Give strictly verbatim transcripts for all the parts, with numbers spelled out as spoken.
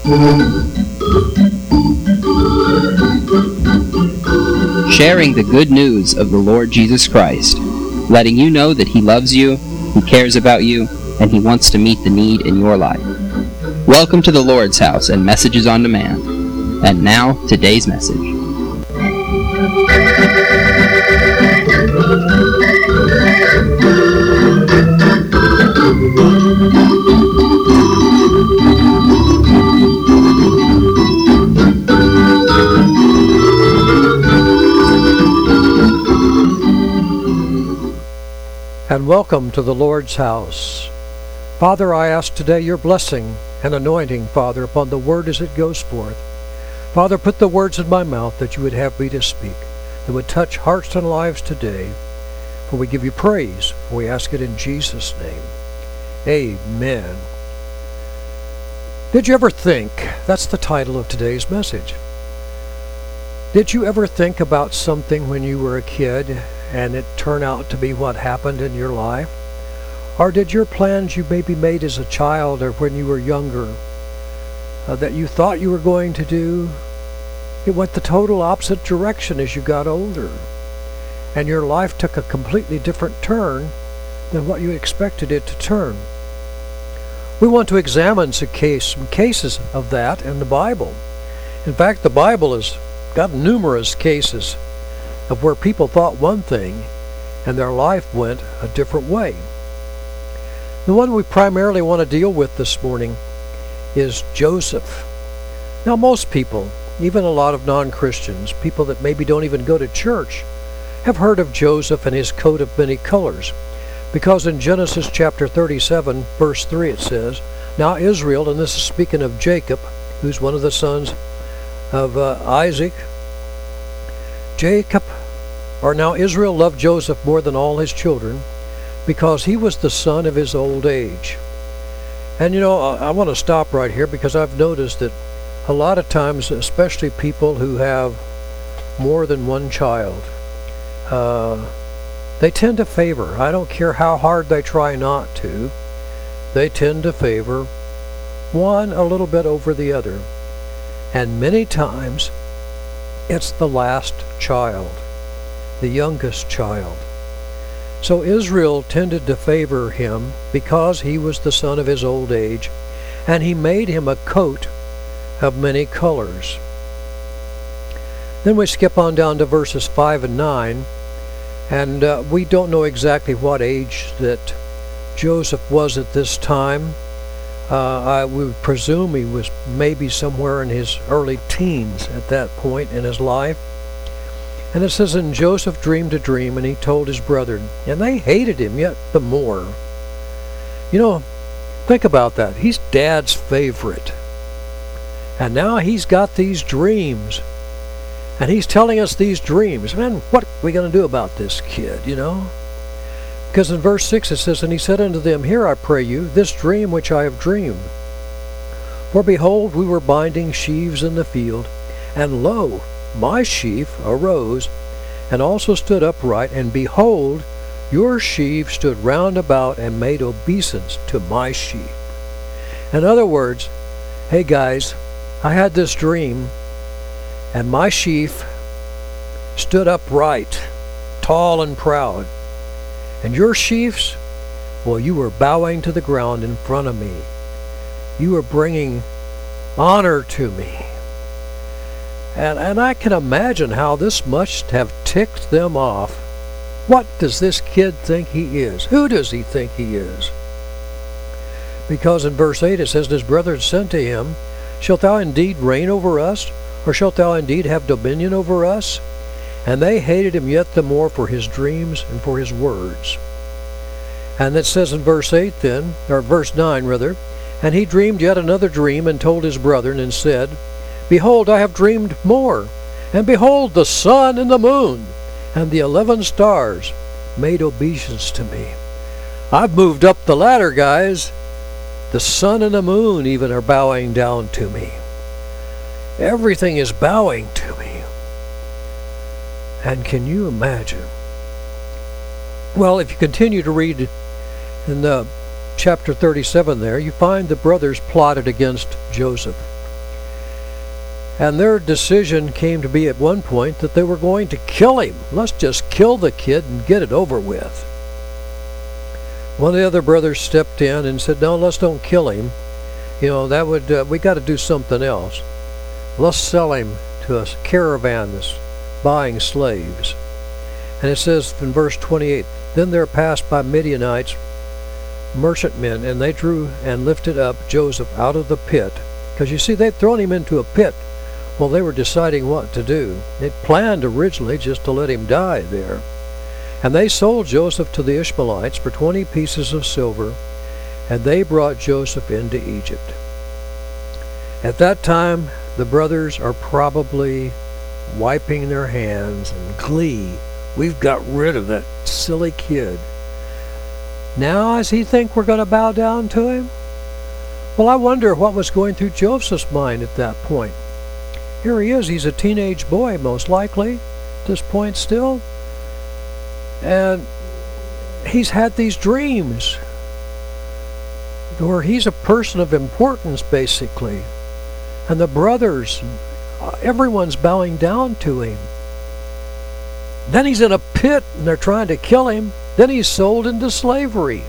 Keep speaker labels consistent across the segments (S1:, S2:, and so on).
S1: Sharing the good news of the Lord Jesus Christ, letting you know that He loves you, He cares about you, and He wants to meet the need in your life. Welcome to the Lord's House and Messages on Demand. And now, today's message.
S2: And welcome to the Lord's house. Father, I ask today your blessing and anointing, Father, upon the word as it goes forth. Father, put the words in my mouth that you would have me to speak, that would touch hearts and lives today. For we give you praise, for we ask it in Jesus' name. Amen. Did you ever think, that's the title of today's message, did you ever think about something when you were a kid and it turned out to be what happened in your life? Or did your plans you maybe made as a child or when you were younger uh, that you thought you were going to do, it went the total opposite direction as you got older, and your life took a completely different turn than what you expected it to turn? We want to examine some, case, some cases of that in the Bible. In fact, the Bible has got numerous cases of where people thought one thing and their life went a different way. The one we primarily want to deal with this morning is Joseph. Now, most people, even a lot of non-Christians, people that maybe don't even go to church, have heard of Joseph and his coat of many colors, because in Genesis chapter thirty-seven, verse three, it says, "Now Israel," and this is speaking of Jacob, who's one of the sons of uh, Isaac, Jacob, or now Israel loved Joseph more than all his children, because he was the son of his old age. And you know, I, I want to stop right here, because I've noticed that a lot of times, especially people who have more than one child, uh, they tend to favor, I don't care how hard they try not to, they tend to favor one a little bit over the other. And many times, it's the last child, the youngest child. So Israel tended to favor him because he was the son of his old age, and he made him a coat of many colors. Then we skip on down to verses five and nine, and uh, we don't know exactly what age that Joseph was at this time. Uh, I would presume he was maybe somewhere in his early teens at that point in his life. And it says, "And Joseph dreamed a dream, and he told his brethren, and they hated him yet the more." You know, think about that. He's Dad's favorite. And now he's got these dreams. And he's telling us these dreams. Man, what are we going to do about this kid, you know? Because in verse six it says, "And he said unto them, Hear, I pray you, this dream which I have dreamed. For behold, we were binding sheaves in the field, and lo, my sheaf arose, and also stood upright, and behold, your sheaf stood round about and made obeisance to my sheep." In other words, hey guys, I had this dream, and my sheaf stood upright, tall and proud. And your sheaves, well, you were bowing to the ground in front of me. You were bringing honor to me. And, and I can imagine how this must have ticked them off. What does this kid think he is? Who does he think he is? Because in verse eight it says, "And his brethren said to him, Shalt thou indeed reign over us? Or shalt thou indeed have dominion over us? And they hated him yet the more for his dreams and for his words." And it says in verse eight then, or verse nine rather, "And he dreamed yet another dream, and told his brethren, and said, Behold, I have dreamed more. And behold, the sun and the moon and the eleven stars made obeisance to me." I've moved up the ladder, guys. The sun and the moon even are bowing down to me. Everything is bowing to me. And can you imagine? Well, if you continue to read in the chapter thirty-seven there, you find the brothers plotted against Joseph. And their decision came to be at one point that they were going to kill him. Let's just kill the kid and get it over with. One of the other brothers stepped in and said, no, let's don't kill him. You know, that would, uh, we got to do something else. Let's sell him to a caravan that's buying slaves. And it says in verse twenty-eight, then there passed by Midianites merchantmen, and they drew and lifted up Joseph out of the pit. Because you see, they'd thrown him into a pit while they were deciding what to do. They'd planned originally just to let him die there. And they sold Joseph to the Ishmaelites for twenty pieces of silver, and they brought Joseph into Egypt. At that time, the brothers are probably wiping their hands in glee. We've got rid of that silly kid. Now does he think we're going to bow down to him? Well, I wonder what was going through Joseph's mind at that point. Here he is, he's a teenage boy, most likely, at this point still. And he's had these dreams where he's a person of importance, basically. And the brothers, everyone's bowing down to him. Then he's in a pit and they're trying to kill him. Then he's sold into slavery.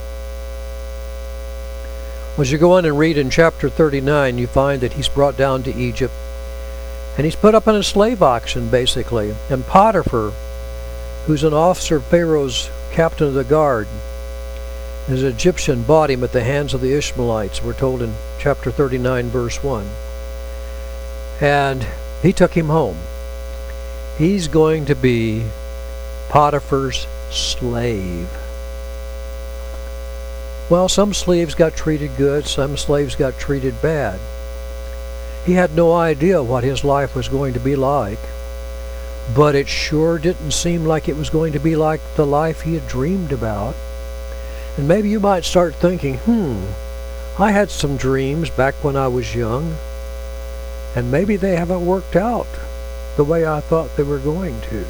S2: As you go on and read in chapter thirty-nine, you find that he's brought down to Egypt. And he's put up in a slave auction, basically. And Potiphar, who's an officer of Pharaoh's captain of the guard, his Egyptian, bought him at the hands of the Ishmaelites, we're told in chapter thirty-nine, verse one. And he took him home. He's going to be Potiphar's slave. Well, some slaves got treated good, some slaves got treated bad. He had no idea what his life was going to be like, but it sure didn't seem like it was going to be like the life he had dreamed about. And maybe you might start thinking, hmm, I had some dreams back when I was young, and maybe they haven't worked out the way I thought they were going to.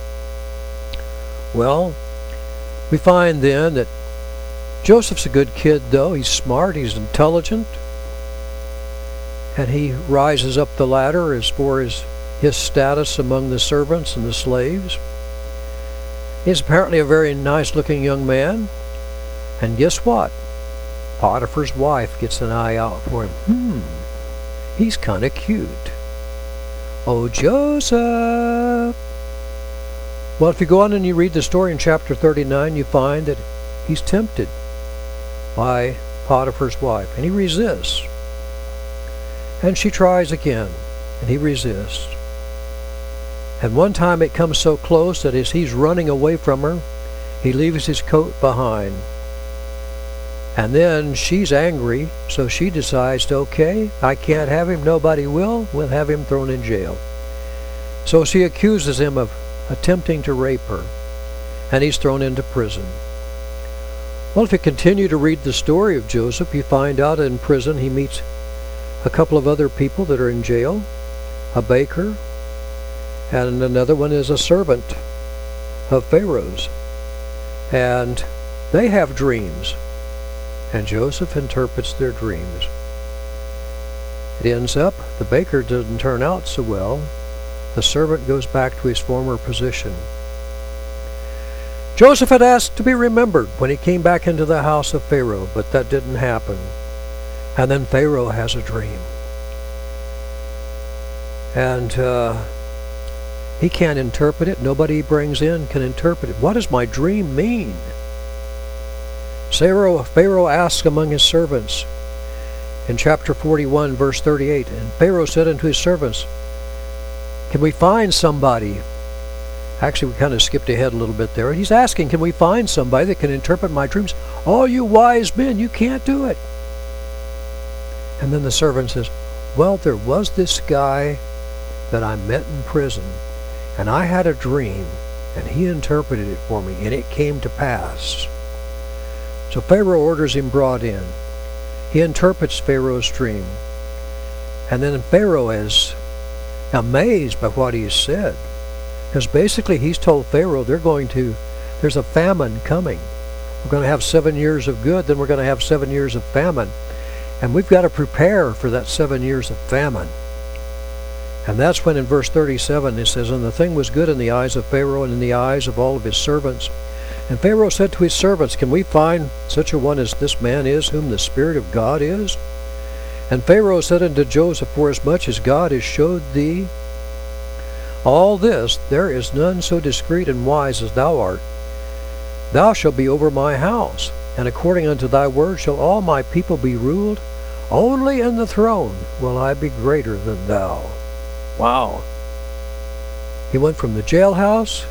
S2: Well, we find then that Joseph's a good kid, though. He's smart, he's intelligent, and he rises up the ladder as far as his status among the servants and the slaves. He's apparently a very nice-looking young man, and guess what? Potiphar's wife gets an eye out for him. Hmm, he's kind of cute. Oh, Joseph! Well, if you go on and you read the story in chapter thirty-nine, you find that he's tempted by Potiphar's wife, and he resists. And she tries again, and he resists. And one time it comes so close that as he's running away from her, he leaves his coat behind. And then she's angry, so she decides, okay, I can't have him, nobody will, we'll have him thrown in jail. So she accuses him of attempting to rape her, and he's thrown into prison. Well, if you continue to read the story of Joseph, you find out in prison he meets a couple of other people that are in jail, a baker, and another one is a servant of Pharaoh's. And they have dreams, and Joseph interprets their dreams. It ends up, the baker doesn't turn out so well. The servant goes back to his former position. Joseph had asked to be remembered when he came back into the house of Pharaoh, but that didn't happen. And then Pharaoh has a dream. And uh, he can't interpret it. Nobody he brings in can interpret it. What does my dream mean? Pharaoh, Pharaoh asks among his servants in chapter forty-one, verse thirty-eight, and Pharaoh said unto his servants, can we find somebody? Actually, we kind of skipped ahead a little bit there. He's asking, can we find somebody that can interpret my dreams? All you wise men, you can't do it. And then the servant says, well, there was this guy that I met in prison, and I had a dream, and he interpreted it for me, and it came to pass. So Pharaoh orders him brought in. He interprets Pharaoh's dream. And then Pharaoh is amazed by what he said. Because basically he's told Pharaoh they're going to, there's a famine coming. We're going to have seven years of good, then we're going to have seven years of famine. And we've got to prepare for that seven years of famine. And that's when in verse thirty-seven it says, And the thing was good in the eyes of Pharaoh and in the eyes of all of his servants. And Pharaoh said to his servants, Can we find such a one as this man is, whom the Spirit of God is? And Pharaoh said unto Joseph, Forasmuch as God has showed thee all this, there is none so discreet and wise as thou art. Thou shalt be over my house, and according unto thy word shall all my people be ruled. Only in the throne will I be greater than thou. Wow. He went from the jailhouse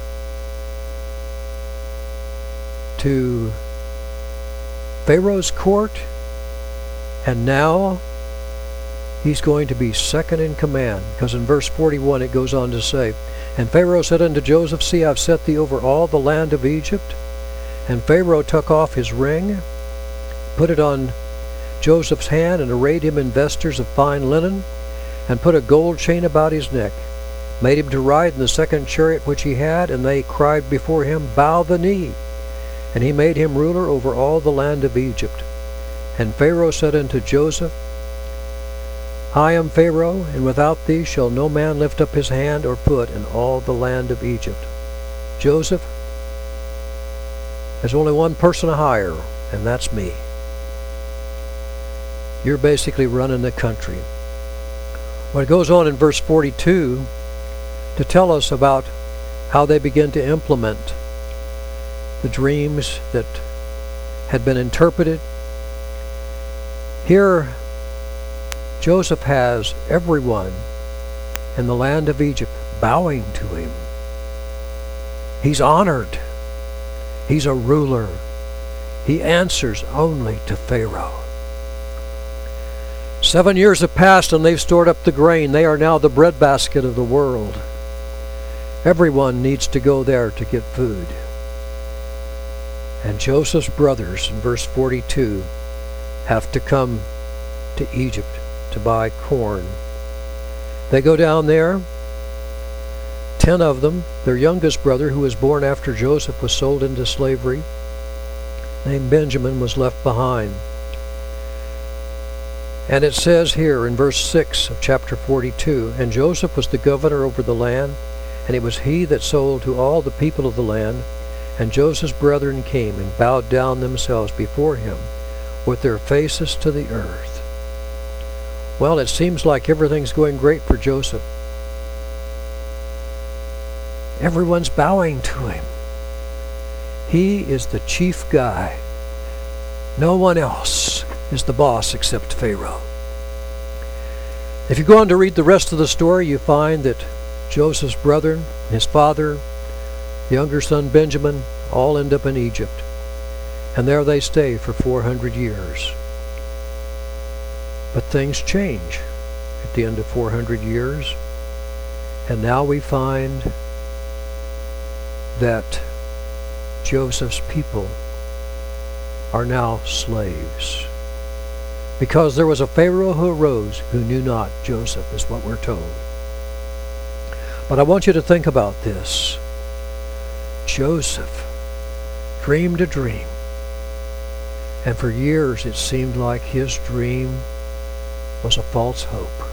S2: to Pharaoh's court, and now he's going to be second in command, because in verse forty-one it goes on to say, And Pharaoh said unto Joseph, See, I've set thee over all the land of Egypt. And Pharaoh took off his ring, put it on Joseph's hand, and arrayed him in vestures of fine linen, and put a gold chain about his neck, made him to ride in the second chariot which he had, and they cried before him, Bow the knee. And he made him ruler over all the land of Egypt. And Pharaoh said unto Joseph, I am Pharaoh, and without thee shall no man lift up his hand or foot in all the land of Egypt. Joseph, there's only one person to hire, and that's me. You're basically running the country. Well, it goes on in verse forty-two to tell us about how they begin to implement the dreams that had been interpreted. Here, Joseph has everyone in the land of Egypt bowing to him. He's honored. He's a ruler. He answers only to Pharaoh. Seven years have passed and they've stored up the grain. They are now the breadbasket of the world. Everyone needs to go there to get food. And Joseph's brothers, in verse forty-two, have to come to Egypt to buy corn. They go down there. Ten of them, their youngest brother, who was born after Joseph was sold into slavery, named Benjamin, was left behind. And it says here in verse six of chapter forty-two, And Joseph was the governor over the land, and it was he that sold to all the people of the land. And Joseph's brethren came and bowed down themselves before him with their faces to the earth. Well, it seems like everything's going great for Joseph. Everyone's bowing to him. He is the chief guy. No one else is the boss except Pharaoh. If you go on to read the rest of the story, you find that Joseph's brethren, his father, younger son Benjamin, all end up in Egypt. And there they stay for four hundred years. But things change at the end of four hundred years. And now we find that Joseph's people are now slaves. Because there was a Pharaoh who arose who knew not Joseph, is what we're told. But I want you to think about this. Joseph dreamed a dream, and for years it seemed like his dream was a false hope.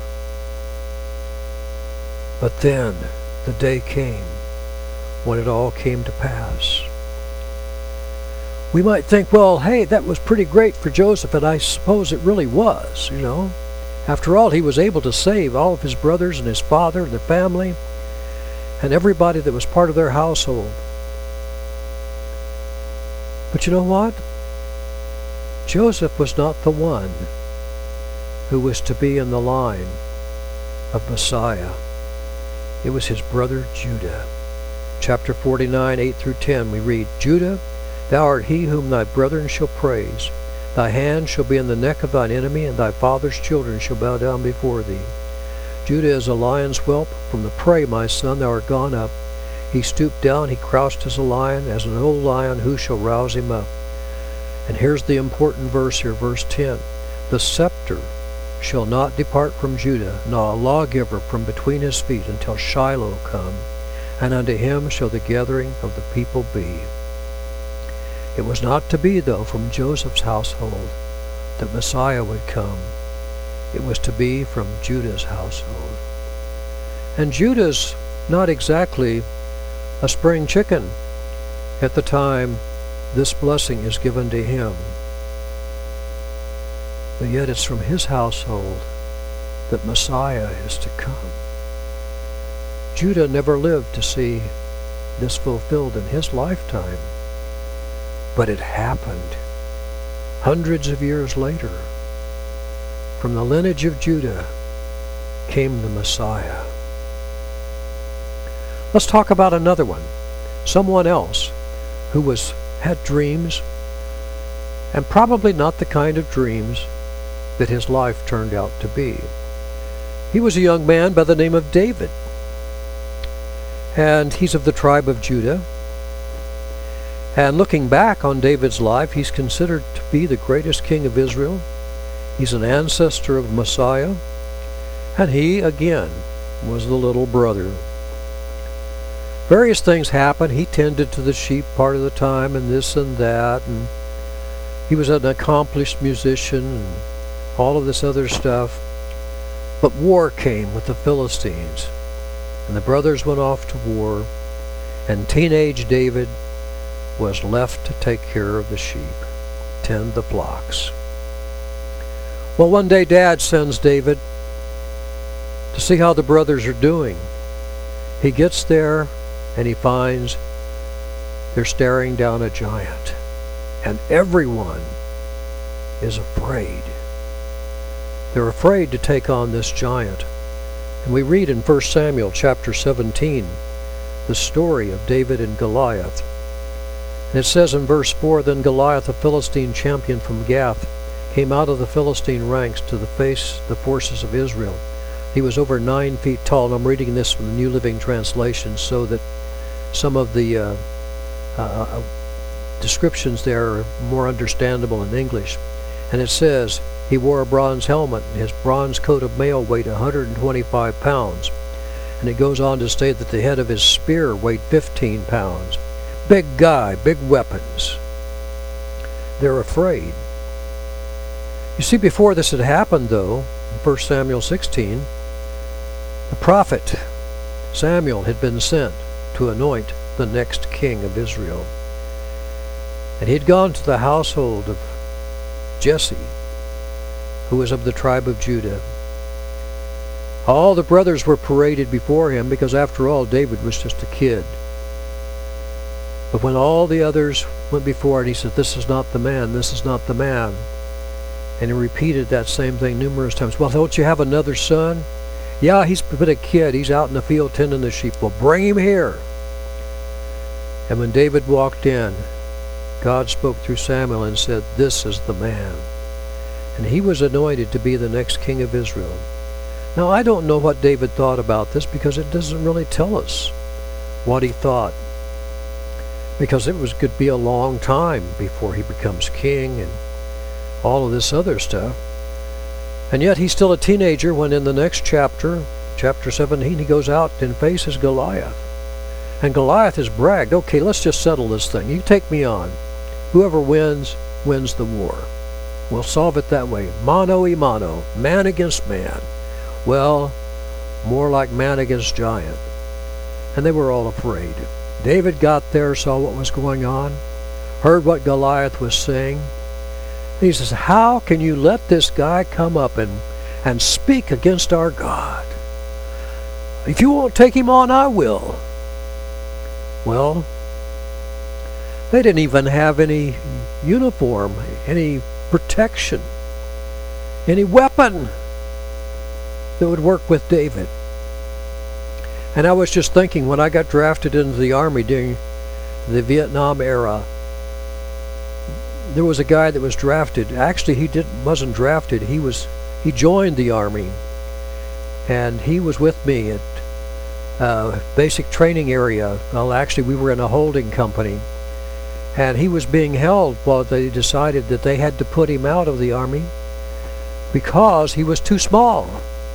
S2: But then the day came when it all came to pass. We might think, well, hey, that was pretty great for Joseph, and I suppose it really was, you know. After all, he was able to save all of his brothers and his father and their family and everybody that was part of their household. But you know what? Joseph was not the one who was to be in the line of Messiah. It was his brother Judah. Chapter forty-nine, eight through ten, we read, Judah, thou art he whom thy brethren shall praise. Thy hand shall be in the neck of thine enemy, and thy father's children shall bow down before thee. Judah is a lion's whelp. From the prey, my son, thou art gone up. He stooped down, he crouched as a lion, as an old lion, who shall rouse him up? And here's the important verse here, verse ten. The scepter shall not depart from Judah, nor a lawgiver from between his feet, until Shiloh come, and unto him shall the gathering of the people be. It was not to be, though, from Joseph's household that Messiah would come. It was to be from Judah's household. And Judah's not exactly a spring chicken at the time this blessing is given to him. But yet it's from his household that Messiah is to come. Judah never lived to see this fulfilled in his lifetime, but it happened hundreds of years later. From the lineage of Judah came the Messiah. Let's talk about another one, someone else who was had dreams, and probably not the kind of dreams that his life turned out to be. He was a young man by the name of David, and he's of the tribe of Judah. And looking back on David's life, he's considered to be the greatest king of Israel. He's an ancestor of Messiah, and he, again, was the little brother. Various things happened. He tended to the sheep part of the time, and this and that, and he was an accomplished musician, and all of this other stuff. But war came with the Philistines, and the brothers went off to war, and teenage David was left to take care of the sheep, tend the flocks. Well, one day Dad sends David to see how the brothers are doing. He gets there, and he finds they're staring down a giant, and everyone is afraid. They're afraid to take on this giant. And we read in First Samuel chapter seventeen the story of David and Goliath. And it says in verse four, "Then Goliath, a Philistine champion from Gath, came out of the Philistine ranks to the face the forces of Israel. He was over nine feet tall." And I'm reading this from the New Living Translation so that some of the uh, uh, descriptions there are more understandable in English. And it says, he wore a bronze helmet, and his bronze coat of mail weighed one hundred twenty-five pounds. And it goes on to state that the head of his spear weighed fifteen pounds. Big guy, big weapons. They're afraid. You see, before this had happened, though, in First Samuel sixteen, the prophet Samuel had been sent to anoint the next king of Israel. And he had gone to the household of Jesse, who was of the tribe of Judah. All the brothers were paraded before him because, after all, David was just a kid. But when all the others went before it, he said, "This is not the man, this is not the man." And he repeated that same thing numerous times. "Well, don't you have another son?" "Yeah, he's but a kid. He's out in the field tending the sheep." "Well, bring him here." And when David walked in, God spoke through Samuel and said, "This is the man." And he was anointed to be the next king of Israel. Now, I don't know what David thought about this because it doesn't really tell us what he thought. Because it was could be a long time before he becomes king and all of this other stuff. And yet he's still a teenager when in the next chapter, chapter seventeen, he goes out and faces Goliath. And Goliath has bragged, "Okay, let's just settle this thing. You take me on. Whoever wins, wins the war. We'll solve it that way. Mano y mano, man against man." Well, more like man against giant. And they were all afraid. David got there, saw what was going on, heard what Goliath was saying. And he says, "How can you let this guy come up and, and speak against our God? If you won't take him on, I will." Well, they didn't even have any uniform, any protection, any weapon that would work with David. And I was just thinking, when I got drafted into the Army during the Vietnam era, there was a guy that was drafted. Actually, he didn't wasn't drafted. He was he joined the Army, and he was with me at uh, basic training area. Well, actually, we were in a holding company, and he was being held while they decided that they had to put him out of the Army because he was too small.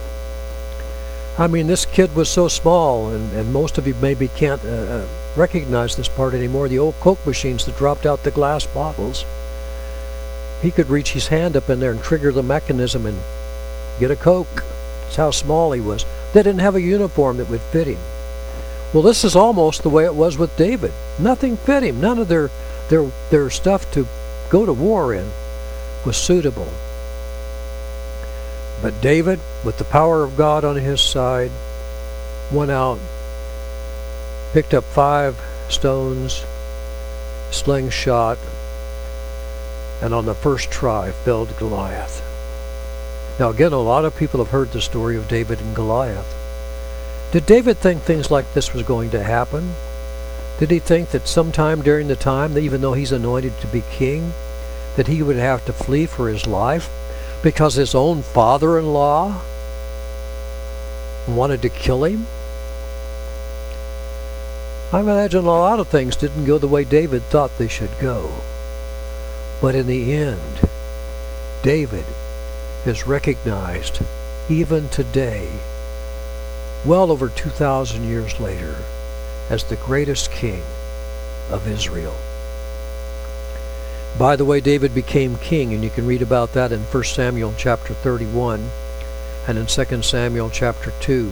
S2: I mean, this kid was so small, and, and most of you maybe can't uh, uh, recognize this part anymore. The old Coke machines that dropped out the glass bottles. He could reach his hand up in there and trigger the mechanism and get a Coke. That's how small he was. They didn't have a uniform that would fit him. Well, this is almost the way it was with David. Nothing fit him. None of their their their stuff to go to war in was suitable. But David, with the power of God on his side, went out, picked up five stones, slingshot, and on the first try felled Goliath. Now again, a lot of people have heard the story of David and Goliath. Did David think things like this was going to happen? Did he think that sometime during the time, that even though he's anointed to be king, that he would have to flee for his life because his own father-in-law wanted to kill him? I imagine a lot of things didn't go the way David thought they should go. But in the end, David is recognized, even today, well over two thousand years later, as the greatest king of Israel. By the way, David became king, and you can read about that in First Samuel chapter thirty-one and in Second Samuel chapter two.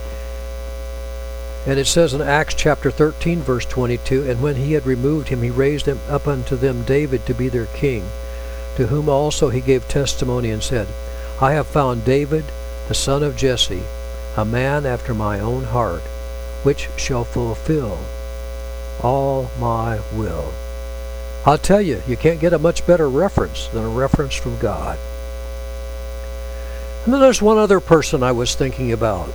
S2: And it says in Acts chapter thirteen, verse twenty-two, and when he had removed him, he raised him up unto them David to be their king, to whom also he gave testimony and said, I have found David, the son of Jesse, a man after my own heart, which shall fulfill all my will. I'll tell you, you can't get a much better reference than a reference from God. And then there's one other person I was thinking about.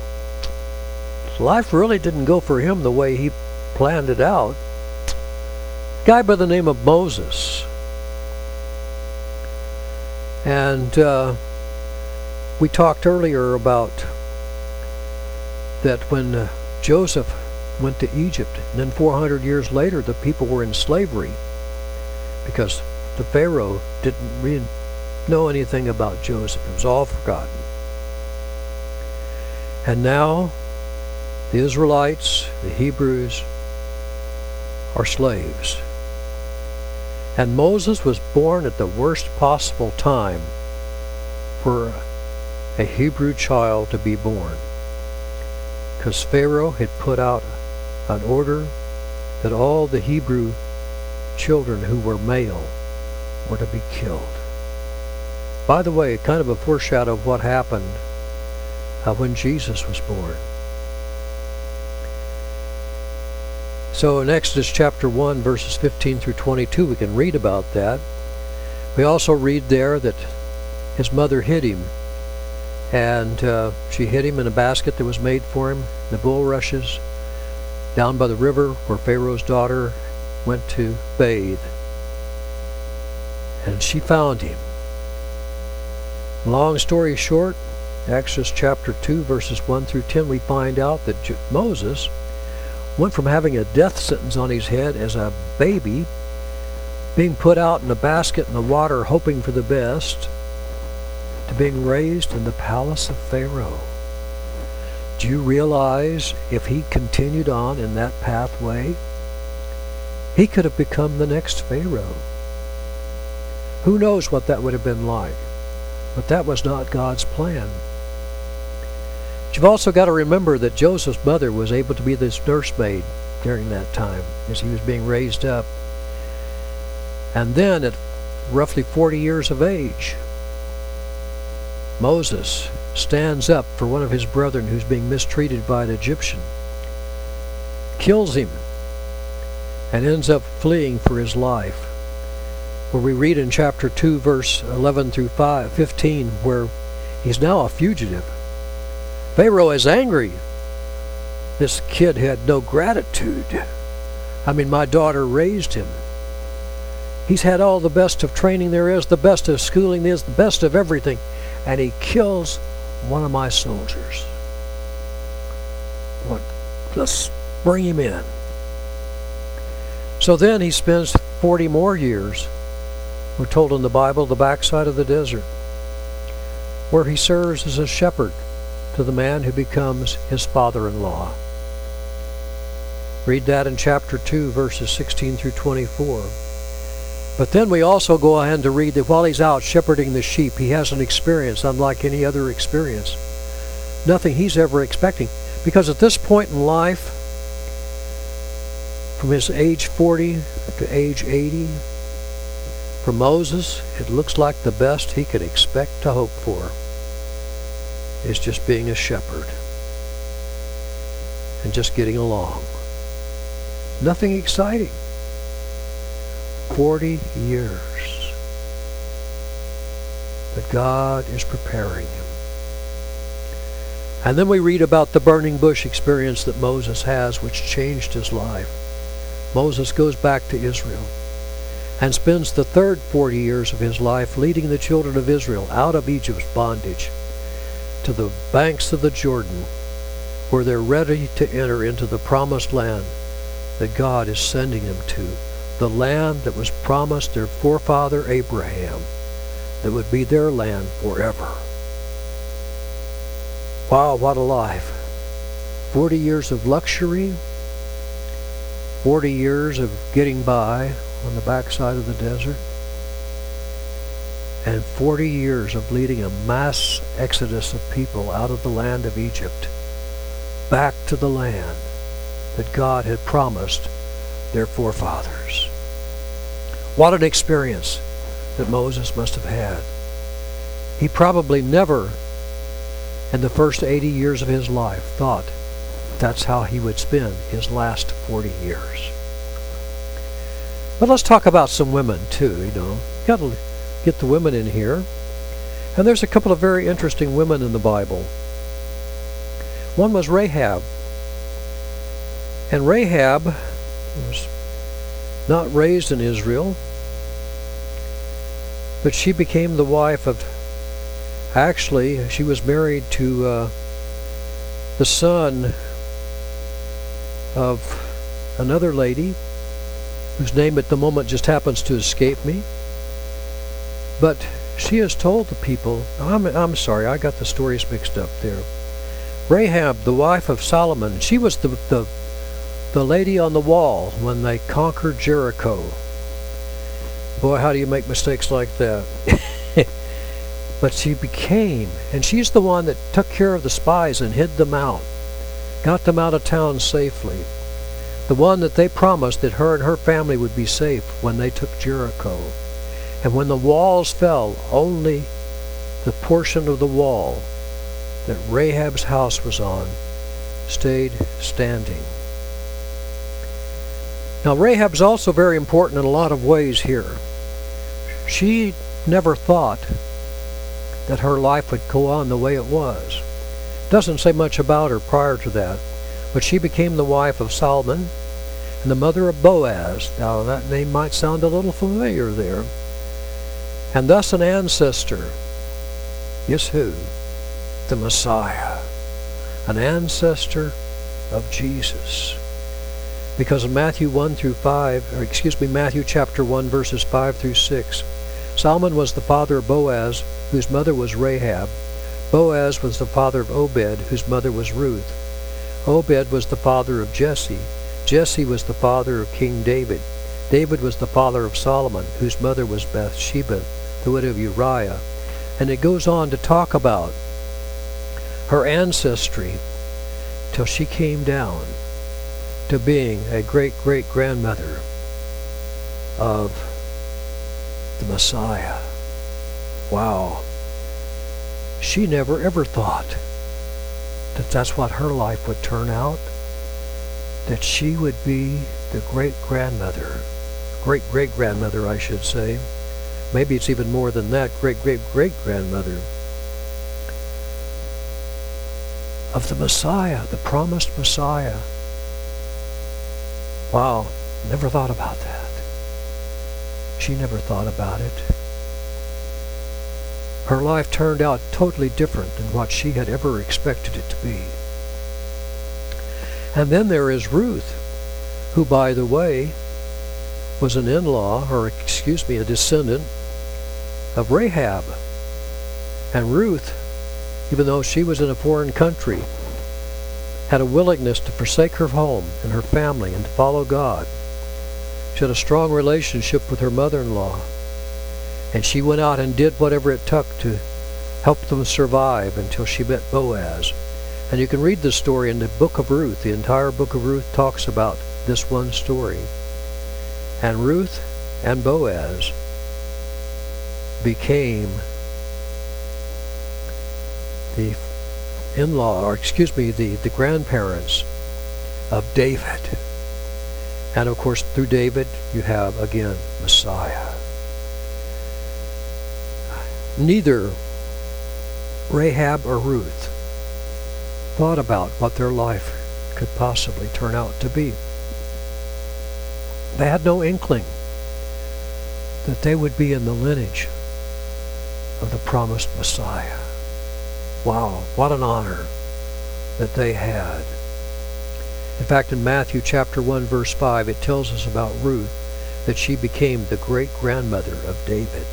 S2: Life really didn't go for him the way he planned it out. A guy by the name of Moses. And uh, we talked earlier about that when uh, Joseph went to Egypt, and then four hundred years later the people were in slavery because the Pharaoh didn't really know anything about Joseph. It was all forgotten. And now the Israelites, the Hebrews, are slaves. And Moses was born at the worst possible time for a Hebrew child to be born, because Pharaoh had put out an order that all the Hebrew children who were male were to be killed. By the way, kind of a foreshadow of what happened uh, when Jesus was born. So in Exodus chapter one, verses fifteen through twenty-two, we can read about that. We also read there that his mother hid him, and uh, she hid him in a basket that was made for him, the bulrushes, down by the river where Pharaoh's daughter went to bathe. And she found him. Long story short, Exodus chapter two, verses one through ten, we find out that J- Moses went from having a death sentence on his head as a baby, being put out in a basket in the water hoping for the best, to being raised in the palace of Pharaoh. Do you realize if he continued on in that pathway, he could have become the next Pharaoh? Who knows what that would have been like? But that was not God's plan. But you've also got to remember that Joseph's mother was able to be this nursemaid during that time as he was being raised up. And then at roughly forty years of age, Moses stands up for one of his brethren who's being mistreated by an Egyptian, kills him, and ends up fleeing for his life. Where we read in chapter two, verse eleven through fifteen, where he's now a fugitive. Pharaoh is angry. This kid had no gratitude. I mean, my daughter raised him. He's had all the best of training there is, the best of schooling there is, the best of everything. And he kills one of my soldiers. What? Let's bring him in. So then he spends forty more years, we're told in the Bible, the backside of the desert, where he serves as a shepherd to the man who becomes his father-in-law. Read that in chapter two, verses sixteen through twenty-four. But then we also go ahead to read that while he's out shepherding the sheep, he has an experience unlike any other experience. nothing he's ever expecting. Because at this point in life, from his age forty to age eighty, for Moses, it looks like the best he could expect to hope for is just being a shepherd and just getting along. Nothing exciting. Forty years. But God is preparing him. And then we read about the burning bush experience that Moses has, which changed his life. Moses goes back to Israel and spends the third forty years of his life leading the children of Israel out of Egypt's bondage to the banks of the Jordan, where they're ready to enter into the promised land that God is sending them to, the land that was promised their forefather Abraham, that would be their land forever. Wow, what a life. Forty years of luxury, forty years of getting by on the backside of the desert, and forty years of leading a mass exodus of people out of the land of Egypt back to the land that God had promised their forefathers. What an experience that Moses must have had. He probably never, in the first eighty years of his life, thought that's how he would spend his last forty years. But let's talk about some women too, you know. Got to get the women in here. And there's a couple of very interesting women in the Bible. One was Rahab. And Rahab was not raised in Israel, but she became the wife of, actually, she was married to uh, the son of another lady whose name at the moment just happens to escape me. But she has told the people, I'm, I'm sorry, I got the stories mixed up there. Rahab, the wife of Solomon, she was the, the, the lady on the wall when they conquered Jericho. Boy, how do you make mistakes like that? But she became, and she's the one that took care of the spies and hid them out, got them out of town safely. The one that they promised that her and her family would be safe when they took Jericho. And when the walls fell, only the portion of the wall that Rahab's house was on stayed standing. Now, Rahab's also very important in a lot of ways here. She never thought that her life would go on the way it was. Doesn't say much about her prior to that, but she became the wife of Solomon and the mother of Boaz. Now, that name might sound a little familiar there. And thus an ancestor. Guess who? The Messiah. An ancestor of Jesus. Because in Matthew one through five, or excuse me, Matthew chapter one, verses five through six, Solomon was the father of Boaz, whose mother was Rahab. Boaz was the father of Obed, whose mother was Ruth. Obed was the father of Jesse. Jesse was the father of King David. David was the father of Solomon, whose mother was Bathsheba, the widow of Uriah. And it goes on to talk about her ancestry till she came down to being a great-great-grandmother of the Messiah. Wow. She never ever thought that that's what her life would turn out, that she would be the great-grandmother, great-great-grandmother, I should say. Maybe it's even more than that, great-great-great-grandmother of the Messiah, the promised Messiah. Wow, never thought about that. She never thought about it. Her life turned out totally different than what she had ever expected it to be. And then there is Ruth, who, by the way, was an in-law, or excuse me, a descendant of Rahab. And Ruth, even though she was in a foreign country, had a willingness to forsake her home and her family and to follow God. She had a strong relationship with her mother-in-law, and she went out and did whatever it took to help them survive until she met Boaz. And you can read this story in the book of Ruth. The entire book of Ruth talks about this one story. And Ruth and Boaz became the in-law, or excuse me, the, the grandparents of David. And of course, through David, you have, again, Messiah. Neither Rahab or Ruth thought about what their life could possibly turn out to be. They had no inkling that they would be in the lineage of the promised Messiah. Wow, what an honor that they had. In fact, in Matthew chapter one, verse five, it tells us about Ruth that she became the great-grandmother of David.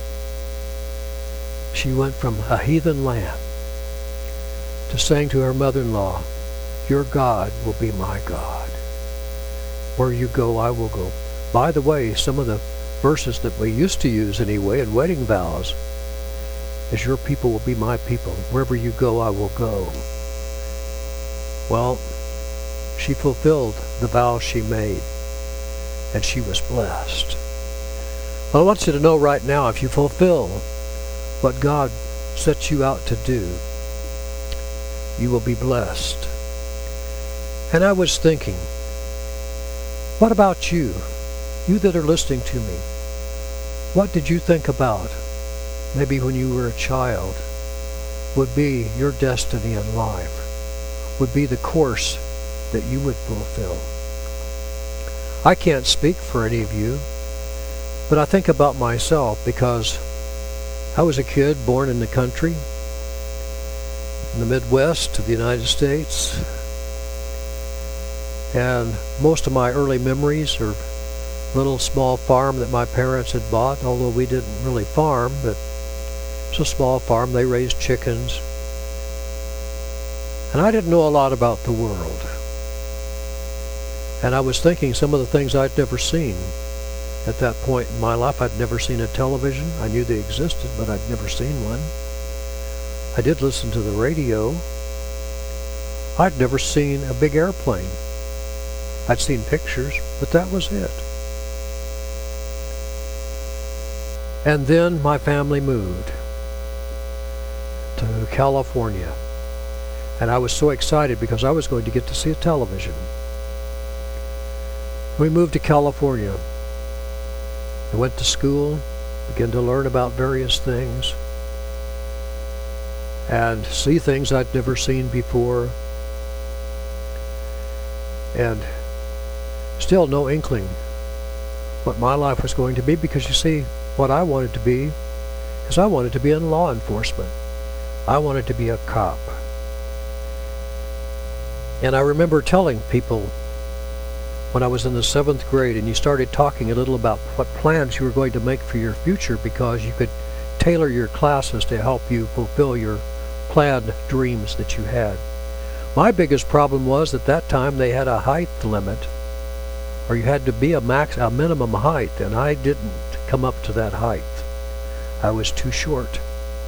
S2: She went from a heathen land to saying to her mother-in-law, "Your God will be my God. Where you go, I will go." By the way, some of the verses that we used to use anyway in wedding vows is, "Your people will be my people. Wherever you go, I will go." Well, she fulfilled the vow she made, and she was blessed. Well, I want you to know right now, if you fulfill what God sets you out to do, you will be blessed. And I was thinking, what about you? You that are listening to me, what did you think about, maybe when you were a child, would be your destiny in life, would be the course that you would fulfill? I can't speak for any of you, but I think about myself, because I was a kid born in the country, in the Midwest of the United States, and most of my early memories are a little small farm that my parents had bought, although we didn't really farm, but it's a small farm. They raised chickens. And I didn't know a lot about the world. And I was thinking some of the things I'd never seen at that point in my life. I'd never seen a television. I knew they existed, but I'd never seen one. I did listen to the radio. I'd never seen a big airplane. I'd seen pictures, but that was it. And then my family moved to California. And I was so excited because I was going to get to see a television. We moved to California. I went to school, began to learn about various things, and see things I'd never seen before. And still no inkling what my life was going to be, because you see, what I wanted to be is I wanted to be in law enforcement. I wanted to be a cop. And I remember telling people when I was in the seventh grade and you started talking a little about what plans you were going to make for your future, because you could tailor your classes to help you fulfill your planned dreams that you had. My biggest problem was at that time they had a height limit, or you had to be a max, a minimum height, and I didn't come up to that height. I was too short.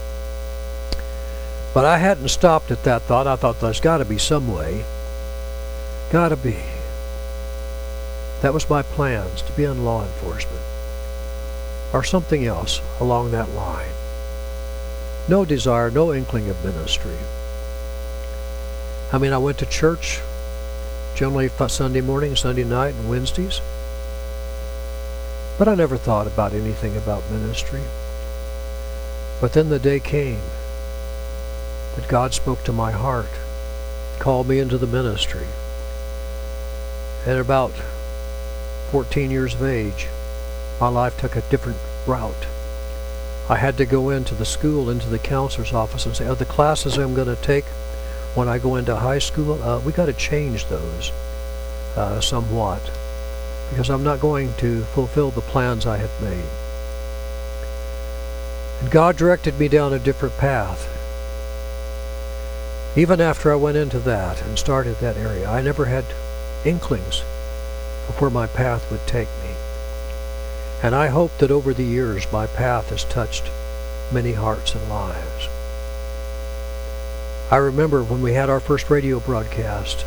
S2: But I hadn't stopped at that thought. I thought there's got to be some way. Got to be. That was my plans, to be in law enforcement or something else along that line. No desire, no inkling of ministry. I mean, I went to church generally Sunday morning, Sunday night, and Wednesdays. But I never thought about anything about ministry. But then the day came that God spoke to my heart, called me into the ministry. And at about fourteen years of age, my life took a different route. I had to go into the school, into the counselor's office, and say, oh, the classes I'm going to take when I go into high school, uh, we got to change those uh, somewhat, because I'm not going to fulfill the plans I had made. And God directed me down a different path. Even after I went into that and started that area, I never had inklings of where my path would take me. And I hope that over the years my path has touched many hearts and lives. I remember when we had our first radio broadcast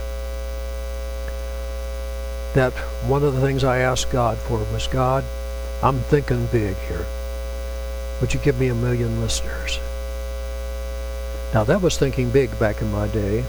S2: that one of the things I asked God for was, God, I'm thinking big here. Would you give me a million listeners? Now that was thinking big back in my day.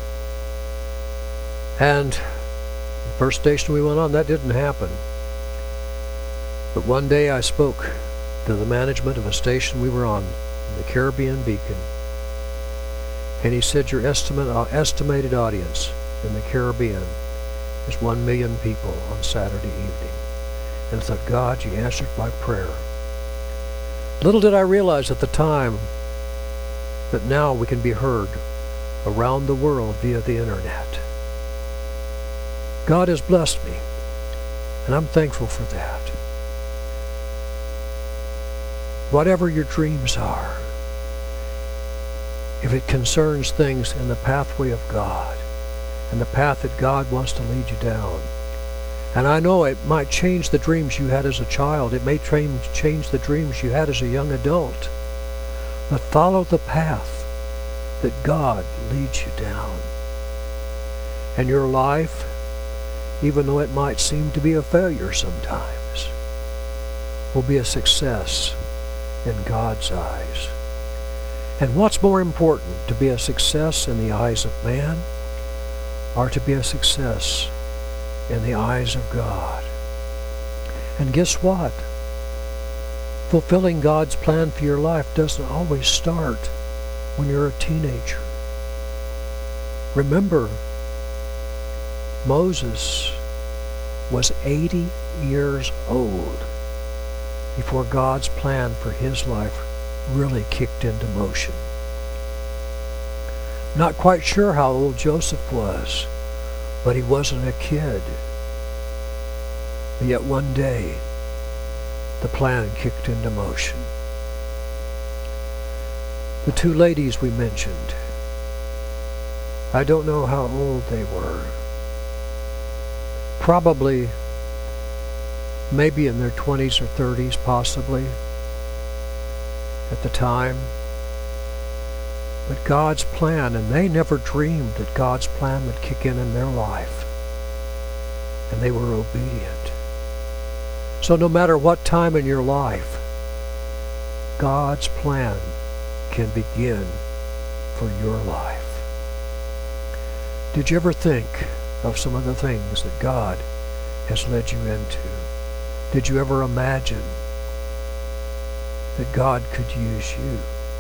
S2: And the first station we went on, that didn't happen. But one day I spoke to the management of a station we were on, the Caribbean Beacon. And he said, your estimate, uh, estimated audience in the Caribbean is one million people on Saturday evening. And I thought, God, you answered my prayer. Little did I realize at the time that now we can be heard around the world via the internet. God has blessed me, and I'm thankful for that. Whatever your dreams are, if it concerns things in the pathway of God, and the path that God wants to lead you down. And I know it might change the dreams you had as a child. It may change the dreams you had as a young adult. But follow the path that God leads you down. And your life, even though it might seem to be a failure sometimes, will be a success in God's eyes. And what's more important, to be a success in the eyes of man, or to be a success in the eyes of God? And guess what? Fulfilling God's plan for your life doesn't always start when you're a teenager. Remember, Moses was eighty years old before God's plan for his life really kicked into motion. Not quite sure how old Joseph was, but he wasn't a kid. But yet one day, the plan kicked into motion. The two ladies we mentioned, I don't know how old they were. Probably, maybe in their twenties or thirties, possibly, at the time. But God's plan, and they never dreamed that God's plan would kick in in their life. And they were obedient. So no matter what time in your life, God's plan can begin for your life. Did you ever think of some of the things that God has led you into? Did you ever imagine that God could use you?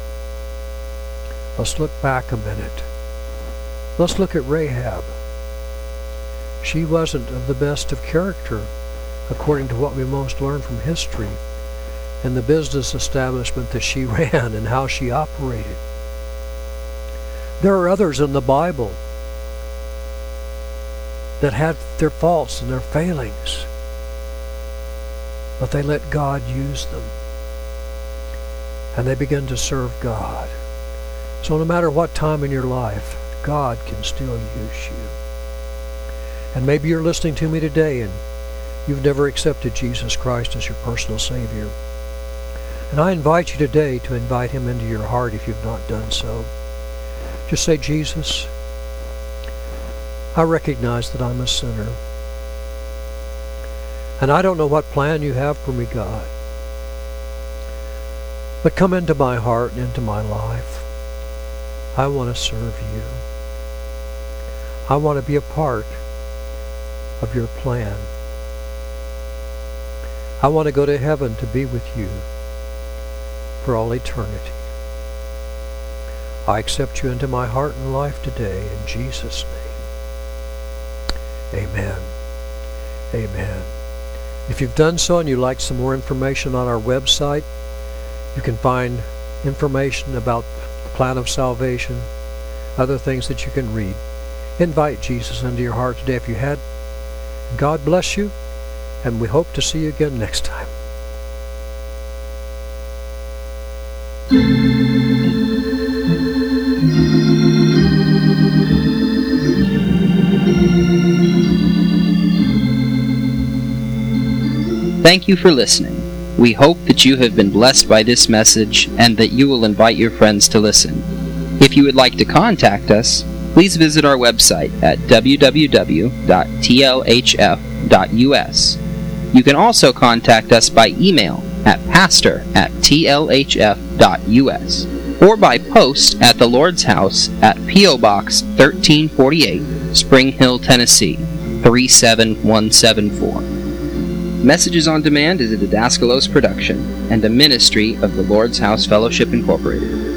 S2: Let's look back a minute. Let's look at Rahab. She wasn't of the best of character, according to what we most learn from history and the business establishment that she ran and how she operated. There are others in the Bible that had their faults and their failings, but they let God use them, and they began to serve God. So no matter what time in your life, God can still use you. And maybe you're listening to me today and you've never accepted Jesus Christ as your personal Savior. And I invite you today to invite Him into your heart if you've not done so. Just say, Jesus, I recognize that I'm a sinner. And I don't know what plan you have for me, God. But come into my heart and into my life. I want to serve you. I want to be a part of your plan. I want to go to heaven to be with you for all eternity. I accept you into my heart and life today in Jesus' name. Amen. Amen. If you've done so and you'd like some more information on our website, you can find information about the plan of salvation, other things that you can read. Invite Jesus into your heart today if you had. God bless you, and we hope to see you again next time.
S1: Thank you for listening. We hope that you have been blessed by this message and that you will invite your friends to listen. If you would like to contact us, please visit our website at w w w dot t l h f dot u s. You can also contact us by email at pastor at t l h f dot u s or by post at the Lord's House at P O Box thirteen forty-eight, Spring Hill, Tennessee three seven one seven four. Messages on Demand is a Didaskalos production and a ministry of the Lord's House Fellowship Incorporated.